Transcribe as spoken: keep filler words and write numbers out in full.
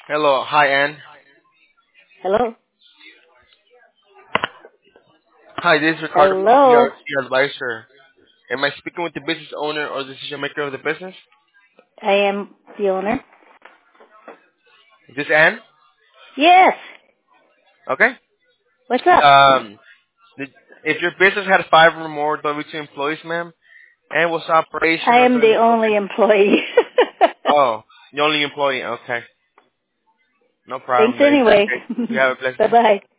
Hello. Hi, Ann. Hello? Hi, this is Ricardo from Hello? P R C Advisor. Am I speaking with the business owner or decision maker of the business? I am the owner. Is this Ann? Yes. Okay. What's up? Um, the, if your business had five or more W two employees, ma'am, and was I operational am during the the only employee. oh, the only employee. Okay, no Thanks problem. Then in that anyway. case, you have a blessed Bye day. bye.